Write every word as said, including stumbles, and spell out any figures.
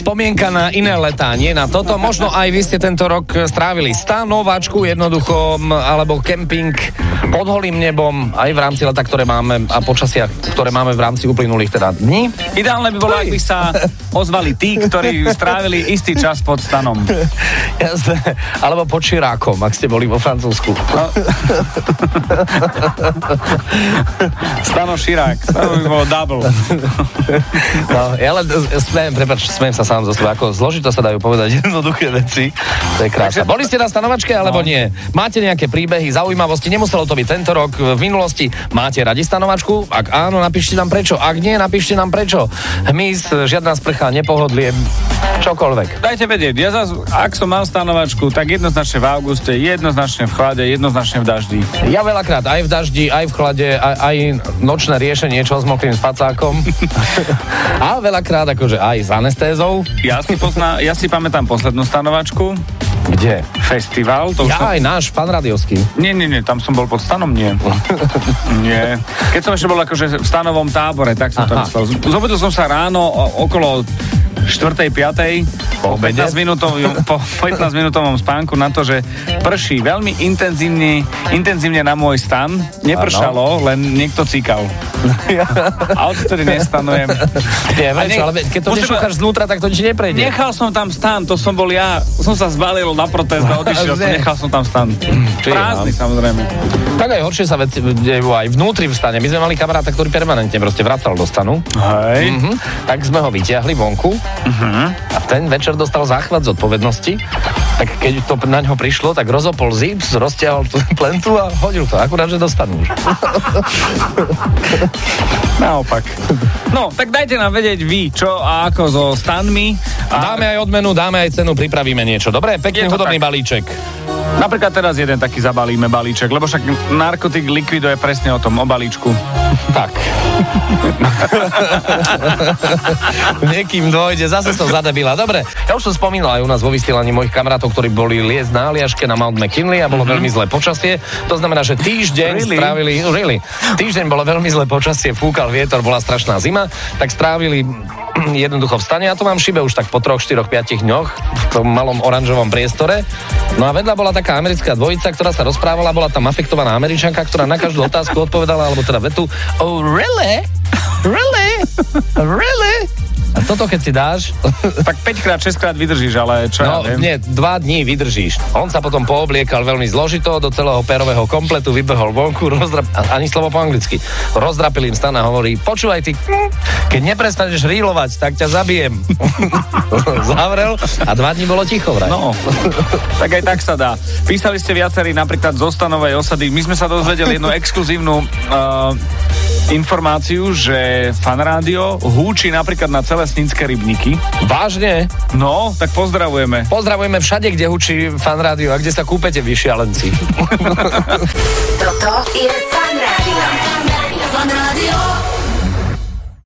spomienka na iné letá, nie na toto. Možno aj vy ste tento rok strávili stanovačku jednoducho, alebo kemping pod holým nebom, aj v rámci leta, ktoré máme a počasia, ktoré máme v rámci uplynulých teda dní. Ideálne by bolo, ak by sa ozvali tí, ktorí strávili istý čas pod stanom. Jasné. Alebo pod Širákom, ak ste boli vo Francúzsku. No. Stano Širák, to by bolo double. No, ja len smiem, prepáč, smiem sa sám zo seba, ako zložito sa dajú povedať jednoduché veci. To je krása. Boli ste na stanovačke, alebo no. nie? Máte nejaké príbehy, zaujímavosti? Nemuselo to byť tento rok, v minulosti. Máte radi stanovačku? Ak áno, napíšte nám prečo. Ak nie, napíšte nám prečo. Hmyz, žiadna sprcha, nepohodlie, čokoľvek. Dajte vedieť, ja zase, ak som mal stanovačku, tak jednoznačne v auguste, jednoznačne v chlade, jednoznačne v daždi. Ja veľakrát aj v daždi, aj v chlade, aj, aj nočné riešenie, čo s mokrým spacákom. A veľakrát akože aj s anestézou. Ja si, pozná, ja si pamätám poslednú stanovačku. Kde? Festival. To ja som... aj náš, pán Radiovský. Nie, nie, nie, tam som bol pod stanom, nie. Nie. Keď som ešte bol akože v stanovom tábore, tak som to myslel. Zobudil som sa ráno okolo štvrtej, piatej po pätnásť minútovom spánku na to, že prší veľmi intenzívne, intenzívne na môj stan. Nepršalo, len niekto cíkal. A odtedy nestanujem. Nie, ne, ale keď to nešúchaš znútra, tak to nič neprejde. Nechal som tam stan, to som bol ja. Som sa zbalil na protest a odišiel som, nechal som tam stan. Prázdny, samozrejme. Tak aj horšie sa veci dejú aj vnútri v stane. My sme mali kamaráta, ktorý permanentne proste vracal do stanu. Hej. Mhm. Tak sme ho vyťahli vonku. Uh-huh. A v ten večer dostal záchvat zodpovednosti, tak keď to na ňo prišlo, tak rozopol zips, roztiahol tú plentu a hodil to, akurát, že dostanú už. Naopak. No, tak dajte nám vedieť vy, čo a ako so stanmi. A... Dáme aj odmenu, dáme aj cenu, pripravíme niečo. Dobre, pekný hudobný tak. Balíček. Napríklad teraz jeden taký zabalíme balíček, lebo však narkotik Liquido je presne o tom, o balíčku. Tak. Niekým dôjde, zase som zadebila. Dobre, ja už som spomínal aj u nás vo vysielaní mojich kamarátov, ktorí boli liesť na Aliaške na Mount McKinley a bolo mm-hmm. veľmi zlé počasie. To znamená, že týždeň really? strávili, really, týždeň bolo veľmi zlé počasie, fúkal vietor, bola strašná zima, tak strávili jednoducho v stane. Ja to mám šibe už tak po troch, štyroch, piatich dňoch v tom malom oranžovom priestore. No a vedľa bola taká americká dvojica, ktorá sa rozprávala, bola tam afektovaná Američanka, ktorá na každú otázku odpovedala, alebo teda vetu, oh really? Really? Really? A toto keď si dáš... Tak päťkrát, šesťkrát vydržíš, ale čo no, ja viem. nie, dva dní vydržíš. On sa potom poobliekal veľmi zložito, do celého pérového kompletu vybehol vonku, rozdrap... ani slovo po anglicky. Rozdrapil im stan a hovorí, počúvaj ty, keď neprestaneš rílovať, tak ťa zabijem. Zavrel a dva dní bolo ticho vraj. No, tak aj tak sa dá. Písali ste viacerí napríklad zo stanovej osady. My sme sa dozvedeli jednu exkluzívnu uh, informáciu, že Fan Rádio húči napríklad na celé Snínske rybníky. Vážne? No, tak pozdravujeme. Pozdravujeme všade, kde húči Fan Rádio a kde sa kúpete, vy šialenci. Toto je Fan Rádio. Fan Rádio.